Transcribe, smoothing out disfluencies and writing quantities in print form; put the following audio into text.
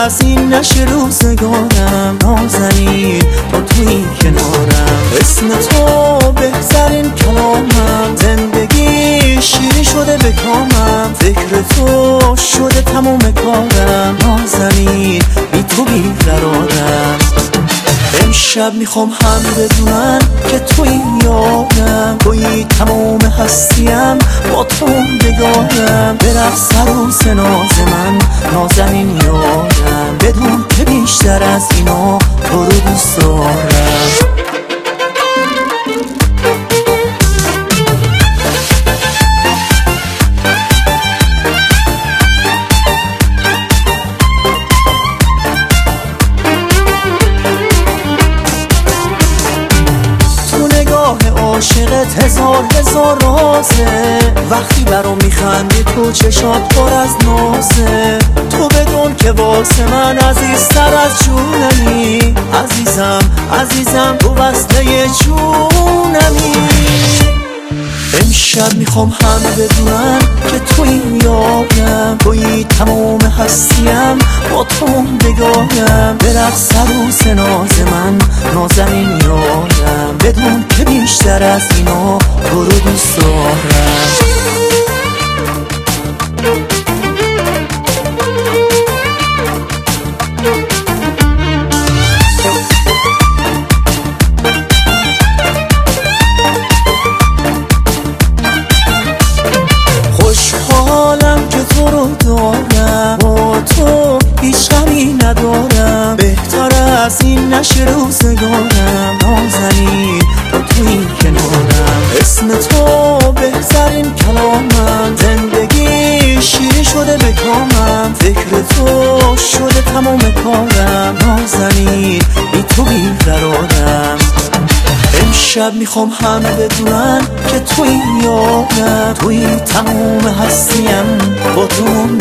از این نشه روزگارم، نازنین با توی کنارم. اسم تو بهترین کلامم، زندگی شیری شده به کامم. فکر تو شده تموم کارم، نازنین بی تو بیقرارم. امشب میخوام هم بدونن که توی یادم، توی تمام هستیم، با تو بگاهم. برقص عروس ناز من، نازنین یادم، بدون که بیشتر از اینا تو رو دوست دارم. عاشقت هزار رازه، وقتی برام میخندی تو چشات پر از نازه. تو بدون که واسه من عزیزتر از جونمی، عزیزم تو وصله جونمی. امشب میخوام هم بدونن که توی یادم، توی تمام هستیم، با تو بگاهم. برقص عروس ناز من، نازنین یادم، بدون که بیشتر از اینا تو رو دوست دارم. خوشحالم که تو رو دارم، با تو هیچ غمی ندارم. بهتر از این نشه روزگارم، نازنین با توی کنارم. اسم تو بهترین کلامم، زندگی شیری شده به کامم. فکر تو شده تمام کارم، نازنین بی تو بیقرارم. امشب میخوام هم بدونن که توی یادم، توی تمام هستیم، با تو